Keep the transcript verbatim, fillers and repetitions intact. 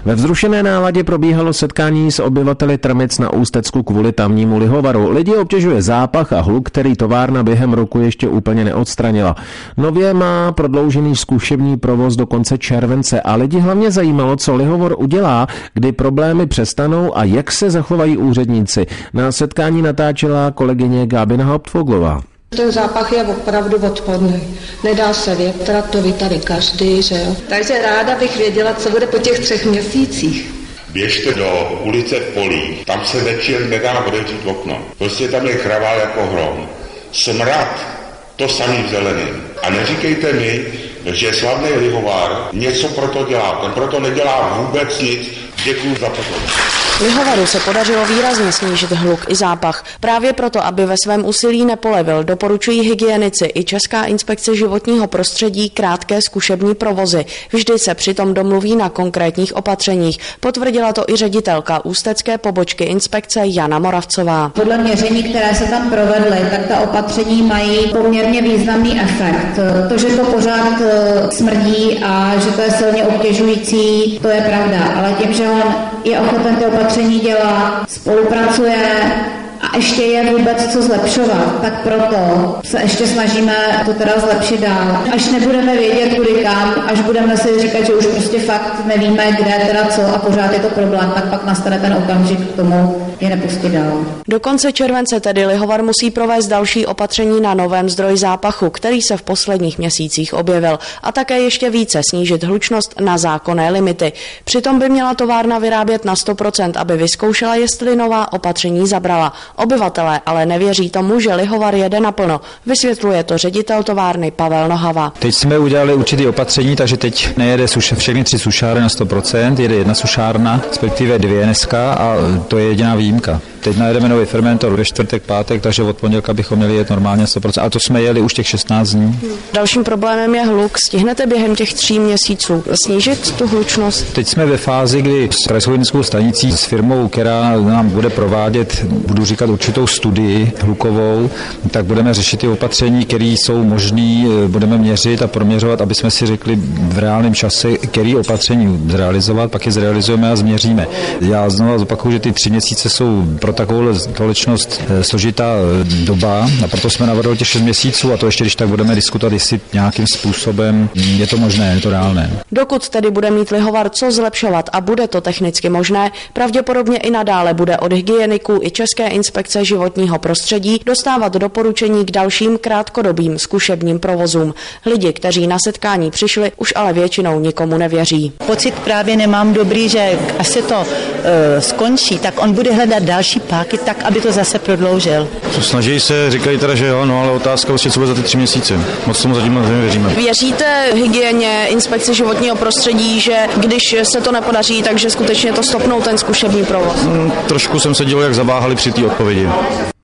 Ve vzrušené náladě probíhalo setkání s obyvateli Trmic na Ústecku kvůli tamnímu lihovaru. Lidi obtěžuje zápach a hluk, který továrna během roku ještě úplně neodstranila. Nově má prodloužený zkušební provoz do konce července a lidi hlavně zajímalo, co lihovor udělá, kdy problémy přestanou a jak se zachovají úředníci. Na setkání natáčela kolegyně Gábina Hauptfoglová. Ten zápach je opravdu odporný. Nedá se větrat, to ví tady každý, že jo. Takže ráda bych věděla, co bude po těch třech měsících. Běžte do ulice v Polích, tam se večer nedá otevřít okno. Prostě tam je kravál jako hrom. Smrad, to samý v zeleném. A neříkejte mi, že slavný lihovár něco proto dělá. Ten proto nedělá vůbec nic. Děkuju za pozornost. Lihovaru se podařilo výrazně snížit hluk i zápach. Právě proto, aby ve svém úsilí nepolevil, doporučují hygienici i Česká inspekce životního prostředí krátké zkušební provozy. Vždy se přitom domluví na konkrétních opatřeních. Potvrdila to i ředitelka ústecké pobočky inspekce Jana Moravcová. Podle měření, které se tam provedly, tak ta opatření mají poměrně významný efekt. To, že to pořád smrdí a že to je silně obtěžující, to je pravda, ale tím, že on je ochoten ty opatření dělat, spolupracuje a ještě je vůbec co zlepšovat, tak proto se ještě snažíme to teda zlepšit dál. Až nebudeme vědět, kudy kam, až budeme si říkat, že už prostě fakt nevíme, kde teda co a pořád je to problém, tak pak nastane ten okamžik k tomu je nepustit dál. Do konce července tedy lihovar musí provést další opatření na novém zdroji zápachu, který se v posledních měsících objevil, a také ještě více snížit hlučnost na zákonné limity. Přitom by měla továrna vyrábět na sto procent, aby vyzkoušela, jestli nová opatření zabrala. Obyvatelé ale nevěří tomu, že lihovar jede naplno. Vysvětluje to ředitel továrny Pavel Nohava. Teď jsme udělali určitý opatření, takže teď nejede suš, všechny tři sušárny na sto procent, jede jedna sušárna, respektive dvě dneska a to je jediná výjimka. Teď najedeme nový fermentor ve čtvrtek, pátek, takže od pondělka bychom měli jet normálně sto procent. A to jsme jeli už těch šestnáct dní. Dalším problémem je hluk. Stihnete během těch tří měsíců snížit tu hlučnost? Teď jsme ve fázi, kdy s krajskou hygienickou stanicí, s firmou, která nám bude provádět, budu říkat určitou studii hlukovou, tak budeme řešit ty opatření, které jsou možné, budeme měřit a proměřovat, aby jsme si řekli v reálném čase, který opatření zrealizovat, pak je zrealizujeme a změříme. Já znovu zopakuju, že ty tři měsíce jsou pro takovou společnost složitá doba a proto jsme navrhli těch šest měsíců a to ještě, když tak budeme diskutovat, jestli nějakým způsobem je to možné, je to reálné. Dokud tedy bude mít lihovar co zlepšovat a bude to technicky možné, pravděpodobně i nadále bude od hygieniků i České inspekce životního prostředí dostávat doporučení k dalším krátkodobým zkušebním provozům. Lidi, kteří na setkání přišli, už ale většinou nikomu nevěří. Pocit právě nemám dobrý, že až se to uh, skončí, tak on bude hledat další páky tak, aby to zase prodloužil. Snaží se, říkají teda, že jo, no ale otázka vlastně, co bude za ty tři měsíce. Moc tomu zatím nevěříme. Věříte hygieně, inspekci životního prostředí, že když se to nepodaří, takže skutečně to stopnou ten zkušební provoz? Hmm, trošku jsem se díval, jak zaváhali při té odpovědi.